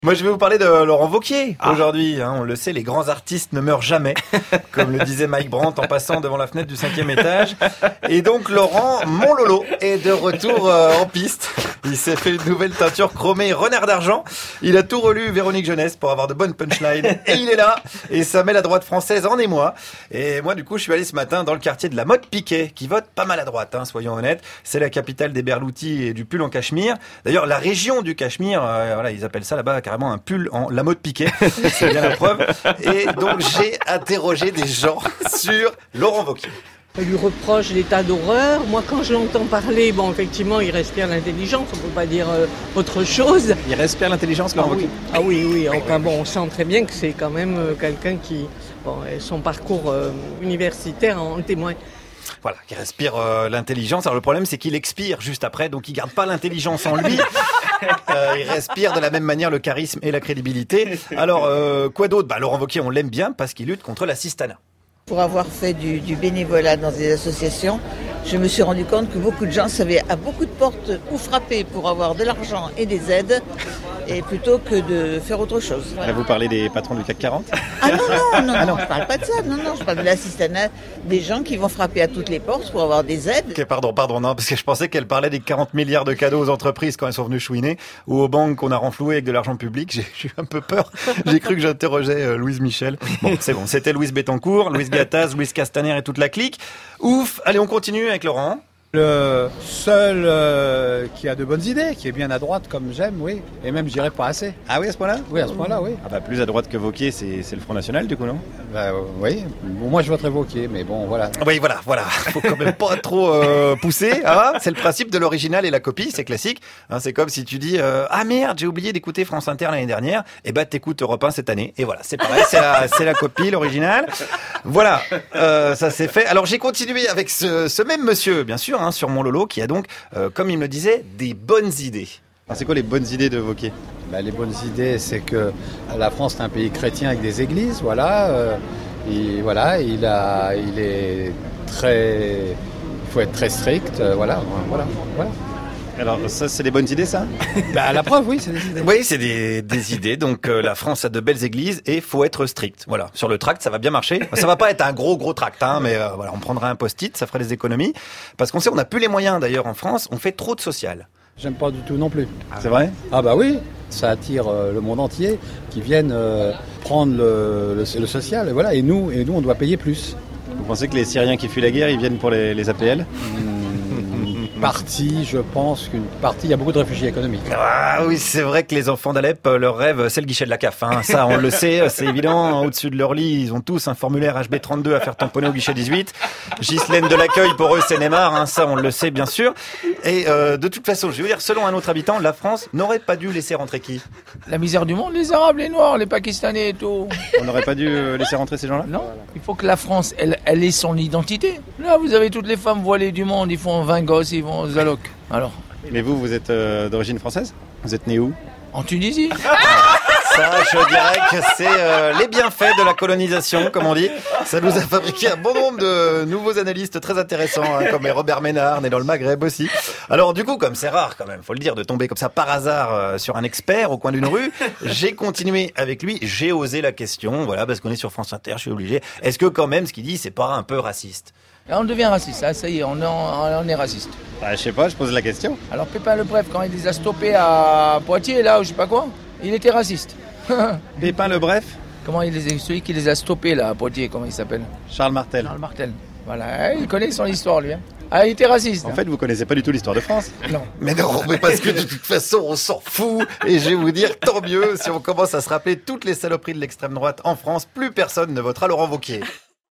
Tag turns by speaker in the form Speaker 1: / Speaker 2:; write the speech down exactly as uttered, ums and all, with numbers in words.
Speaker 1: Moi, je vais vous parler de Laurent Wauquiez ah. aujourd'hui. Hein, on le sait, les grands artistes ne meurent jamais, comme le disait Mike Brandt en passant devant la fenêtre du cinquième étage. Et donc, Laurent, mon Lolo, est de retour euh, en piste. Il s'est fait une nouvelle teinture chromée renard d'argent. Il a tout relu Véronique Jeunesse pour avoir de bonnes punchlines. Et il est là. Et ça met la droite française en émoi. Et moi, du coup, je suis allé ce matin dans le quartier de la Motte Piquet, qui vote pas mal à droite, hein, soyons honnêtes. C'est la capitale des berloutis et du pull en cachemire. D'ailleurs, la région du Cachemire, euh, voilà, ils appellent ça là-bas carrément un pull en la Motte Piquet. C'est bien la preuve. Et donc, j'ai interrogé des gens sur Laurent Wauquiez.
Speaker 2: On lui reproche l'état d'horreur. Moi, quand je l'entends parler, bon, effectivement, il respire l'intelligence. On ne peut pas dire euh, autre chose.
Speaker 1: Il respire l'intelligence, Laurent Wauquiez.
Speaker 2: Ah oui, oui. Enfin, bon, on sent très bien que c'est quand même euh, quelqu'un qui... Bon, son parcours euh, universitaire en témoigne.
Speaker 1: Voilà, qui respire euh, l'intelligence. Alors le problème, c'est qu'il expire juste après, donc il garde pas l'intelligence en lui. Euh, il respire de la même manière le charisme et la crédibilité. Alors, euh, quoi d'autre ? Bah, Laurent Wauquiez, on l'aime bien parce qu'il lutte contre l'assistanat.
Speaker 3: Pour avoir fait du, du bénévolat dans des associations, je me suis rendu compte que beaucoup de gens savaient à beaucoup de portes où frapper pour avoir de l'argent et des aides, et plutôt que de faire autre chose.
Speaker 1: Voilà. Vous parlez des patrons du C A C quarante ?
Speaker 3: Ah non, non, non,
Speaker 1: ah
Speaker 3: non, je parle pas de ça, non, non, je parle de l'assistanat, des gens qui vont frapper à toutes les portes pour avoir des aides.
Speaker 1: Ok, pardon, pardon, non, parce que je pensais qu'elle parlait des quarante milliards de cadeaux aux entreprises quand elles sont venues chouiner, ou aux banques qu'on a renflouées avec de l'argent public. J'ai, j'ai eu un peu peur, j'ai cru que j'interrogeais euh, Louise Michel. Bon, c'est bon, c'était Louise Bettencourt, Louise Gattaz, Louise Castaner et toute la clique. Ouf, allez, on continue avec Laurent.
Speaker 4: Le seul euh, qui a de bonnes idées, qui est bien à droite comme j'aime, oui. Et même, je dirais pas assez.
Speaker 1: Ah oui, à ce point-là ?
Speaker 4: Oui, à ce point-là, oui.
Speaker 1: Ah bah plus à droite que Wauquiez, c'est, c'est le Front National, du coup, non ?
Speaker 4: Bah euh, oui. Bon, moi, je voterais Wauquiez, mais bon, voilà.
Speaker 1: Oui, voilà, voilà. Faut quand même pas trop euh, pousser. Hein, c'est le principe de l'original et la copie, c'est classique. Hein, c'est comme si tu dis euh, ah merde, j'ai oublié d'écouter France Inter l'année dernière. Et bah t'écoutes Europe un cette année. Et voilà, c'est pareil, c'est la, c'est la copie, l'original. Voilà, euh, ça c'est fait. Alors j'ai continué avec ce, ce même monsieur, bien sûr, hein, sur mon Lolo, qui a donc, euh, comme il me le disait, des bonnes idées. Alors c'est quoi les bonnes idées de Wauquiez ?
Speaker 4: Bah, les bonnes idées, c'est que la France est un pays chrétien avec des églises, voilà. Euh, et voilà, il a, il est très, il faut être très strict, euh, voilà, voilà, voilà.
Speaker 1: Alors ça, c'est des bonnes idées, ça ?
Speaker 4: Bah la preuve, oui, c'est des idées.
Speaker 1: Oui, c'est des, des idées. Donc euh, la France a de belles églises et faut être strict. Voilà. Sur le tract, ça va bien marcher. Ça va pas être un gros gros tract, hein, mais euh, voilà, on prendra un post-it, ça ferait des économies. Parce qu'on sait, on n'a plus les moyens. D'ailleurs, en France, on fait trop de social.
Speaker 4: J'aime pas du tout non plus.
Speaker 1: Ah, c'est vrai ?
Speaker 4: Ah bah oui, ça attire euh, le monde entier qui viennent euh, prendre le, le, le social. Et voilà. Et nous, et nous, on doit payer plus.
Speaker 1: Vous pensez que les Syriens qui fuient la guerre, ils viennent pour les, les A P L ?
Speaker 4: Partie, je pense qu'une partie, il y a beaucoup de réfugiés économiques.
Speaker 1: Ah oui, c'est vrai que les enfants d'Alep, leur rêve, c'est le guichet de la C A F. Hein. Ça, on le sait, c'est évident. Au-dessus de leur lit, ils ont tous un formulaire H B trente-deux à faire tamponner au guichet dix-huit. Ghislaine de l'accueil, pour eux, c'est Neymar. Hein. Ça, on le sait, bien sûr. Et euh, de toute façon, je veux dire, selon un autre habitant, la France n'aurait pas dû laisser rentrer qui ?
Speaker 5: La misère du monde, les Arabes, les Noirs, les Pakistanais et tout.
Speaker 1: On n'aurait pas dû laisser rentrer ces gens-là ?
Speaker 5: Non, il faut que la France, elle, elle ait son identité. Là, vous avez toutes les femmes voilées du monde, ils font vingt gosses, ils vont aux allocs. Alors.
Speaker 1: Mais vous, vous êtes euh, d'origine française ? Vous êtes né où ?
Speaker 5: En Tunisie.
Speaker 1: Ça, je dirais que c'est euh, les bienfaits de la colonisation, comme on dit. Ça nous a fabriqué un bon nombre de nouveaux analystes très intéressants, hein, comme Robert Ménard, né dans le Maghreb aussi. Alors du coup, comme c'est rare quand même, faut le dire, de tomber comme ça par hasard euh, sur un expert au coin d'une rue, j'ai continué avec lui, j'ai osé la question, voilà, parce qu'on est sur France Inter, je suis obligé. Est-ce que quand même, ce qu'il dit, c'est pas un peu raciste ?
Speaker 5: Là, on devient raciste, hein, ça y est, on est, on est raciste.
Speaker 1: Bah, je sais pas, je pose la question.
Speaker 5: Alors Pépin Le Bref, quand il les a stoppés à Poitiers, là, ou je sais pas quoi, il était raciste.
Speaker 1: Pépin Le Bref ?
Speaker 5: Comment il les a, celui qui les a stoppés là à Poitiers, comment il s'appelle ?
Speaker 1: Charles Martel.
Speaker 5: Charles Martel. Voilà, il connaît son histoire lui. Hein. Ah, il était raciste.
Speaker 1: En
Speaker 5: hein.
Speaker 1: fait, vous connaissez pas du tout l'histoire de France ?
Speaker 5: Non.
Speaker 1: Mais non, mais parce que de toute façon, on s'en fout. Et je vais vous dire, tant mieux, si on commence à se rappeler toutes les saloperies de l'extrême droite en France, plus personne ne votera Laurent Wauquiez.